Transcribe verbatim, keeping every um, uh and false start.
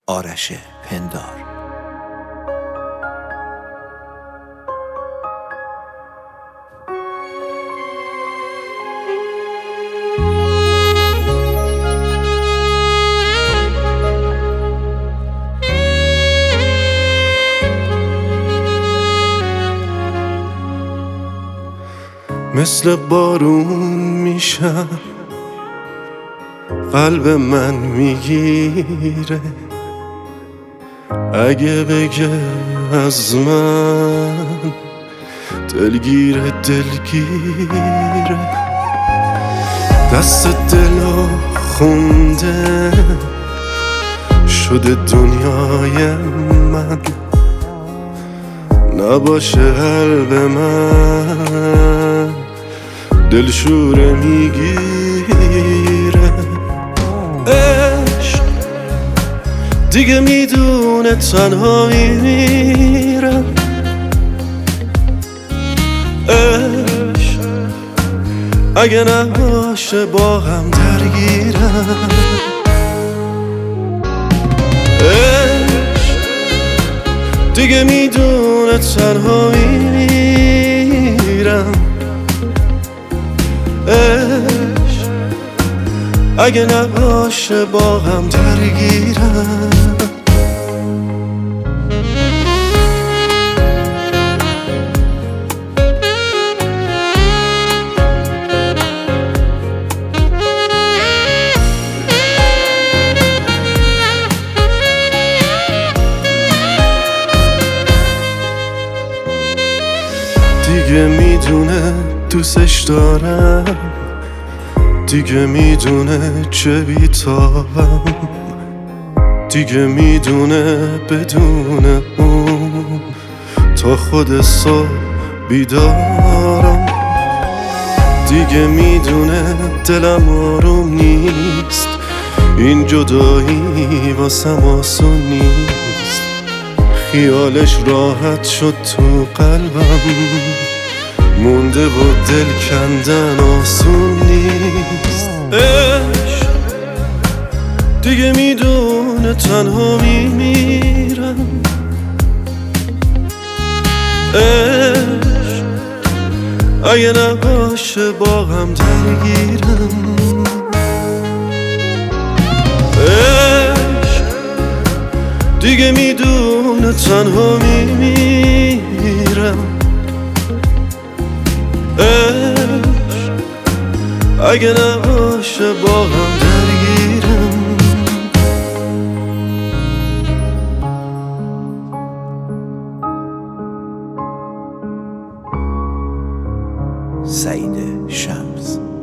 آرش پندار. مثل بارون میشم، قلب من میگیره اگه بگه از من دلگیر دلگیره. دست دلو خونده شده دنیای من، نباشه قلب من دلشوره میگیره. عشق دیگه میدونه تنها میمیرم، عشق اگه نباشه با هم درگیرم. عشق دیگه میدونه تنها میمیرم، عشق اگه نباشه با هم درگیرم. دیگه میدونه دوستش دارم، دیگه میدونه چه بیتابم، دیگه میدونه بدون اون تا خود صبح بیدارم. دیگه میدونه دلم آروم نیست، این جدایی واسم آسون نیست، خیالش راحت شد تو قلبم، مونده و دل کندن آسون نیست. عشق دیگه میدونه تنها میمیرم، عشق اگه نباشه با هم درگیرم. عشق دیگه میدونه تنها میمیرم، عشق اگه نباشه با هم درگیرم. سعید شمس.